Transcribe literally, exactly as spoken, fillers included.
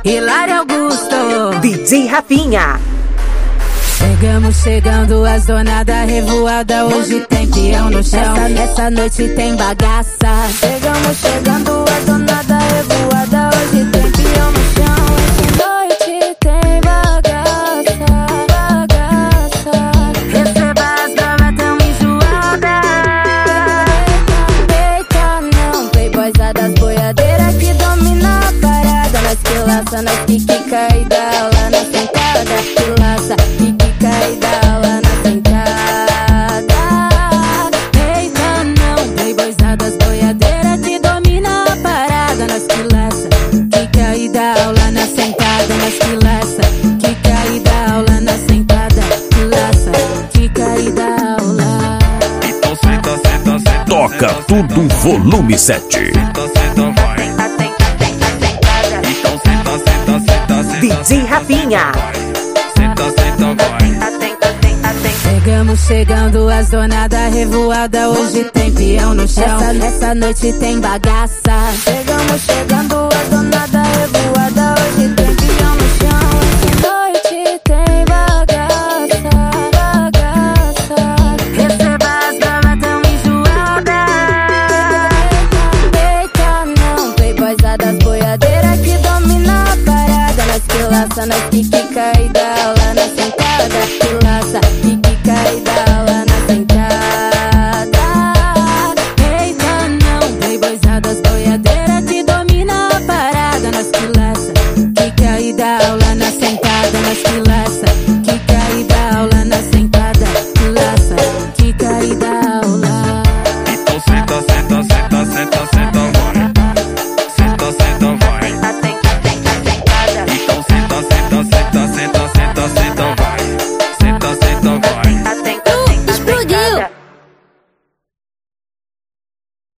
Hilário Augusto, D J Rafinha. Chegamos chegando, as donas da revoada. Hoje tem peão no chão, essa, nessa noite tem bagaça. Chegamos chegando, as donas da revoada. Hoje tem peão no chão, essa noite tem bagaça, bagaça. Receba as drogas tão enjoadas. Eita não, playboyzada das boiadeiras que domina a parada. Nós que laça, nós que quica e dá aula na sentada. Que laça, que e dá aula na sentada. Eita não, playboyzadas boiadeiras que domina a parada. Nós que laça, quica e dá aula na sentada. Nós que laça, quica e dá aula na sentada. Que laça, quica e dá aula. Então senta, senta, senta. Toca tudo volume sete. Senta, senta, vai. Então senta, senta, senta, senta. D J Rafinha. Senta, senta, vai. Chegamos chegando, as donas da revoada. Hoje tem peão no chão, essa, nessa noite tem bagaça. Chegamos chegando, as donas da revoada. Hoje tem peão no chão, essa noite tem bagaça, bagaça. Receba as damas tão enjoadas. Eita não, playboyzadas boiadeiras que domina a parada. Nós que laça, nós que quica e dá aula na sentada. Que laça, que quica e dá aula na sentada. Eita não, playboyzadas boiadeiras que domina a parada. Nós que laça, quica e dá aula na sentada. Nós que laça,